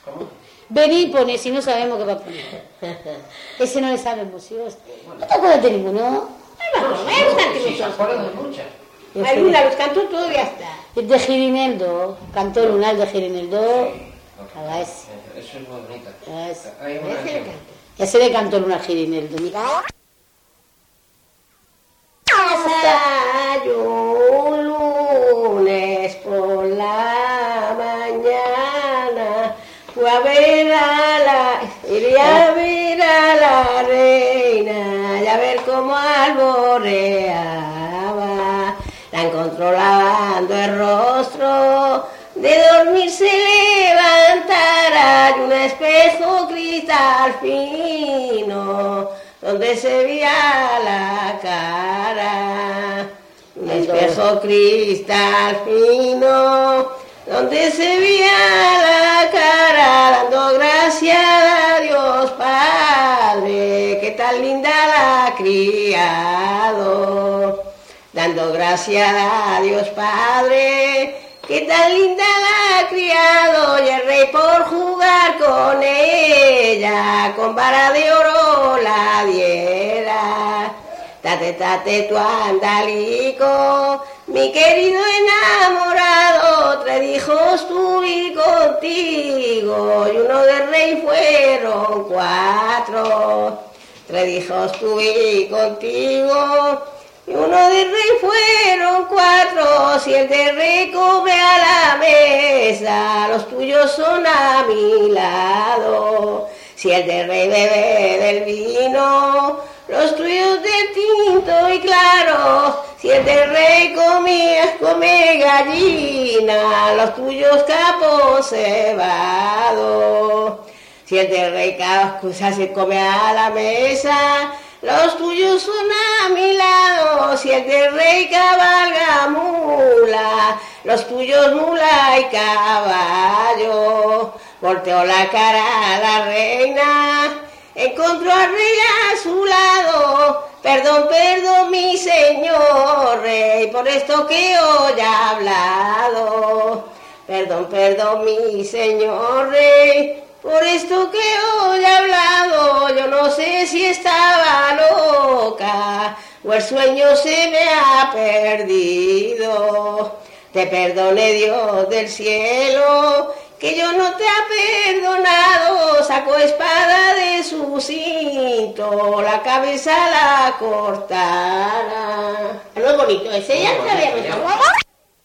¿Cómo? Venir y poner, si no sabemos qué va a poner. Ese no le sabemos, ¿sí? ¿No te acuerdas de ninguno? Sí, se acuerdan de muchas. Alguna los cantó todo y ya está. El de Girineldo, cantó el lunar de Girineldo. Sí, Haga ese. eso es muy bonito. Ese. Hay una Ese le cantó. Ese le cantó el lunar Girineldo. Hasta yo un lunes por la mañana fui a ver iría a ver a la reina y a ver cómo alboreaba. La encontró lavando el rostro, de dormir se levantara y un espejo cristal fino donde se veía la cara. Un espejo cristal fino donde se veía la cara, dando gracias a Dios Padre, que tan linda la ha criado. Dando gracias a Dios Padre, que tan linda la ha criado, y el rey por jugar con ella, con vara de oro la diera. Tate, tate, tu andalico, mi querido enamorado, 3 hijos tuve contigo, y uno del rey fueron 4. 3 hijos tuve contigo, y uno del rey fueron 4, si el del rey come a la mesa, los tuyos son a mi lado. Si el del rey bebe del vino, los tuyos del tinto y claro. Si el del rey come gallina, los tuyos capos cebado. Si el del rey se come a la mesa, los tuyos son a mi lado. Si el del rey cabalga mula, los tuyos mula y caballo. Volteó la cara a la reina, encontró al rey a su lado. Perdón, perdón, mi señor rey, por esto que hoy he hablado. Perdón, perdón, mi señor rey, por esto que hoy he hablado. Yo no sé si estaba loca o el sueño se me ha perdido. Te perdone Dios del cielo, que yo no te ha perdonado. Sacó espada de su cinto, la cabeza la cortara. Lo bonito, ese ya sabíamos.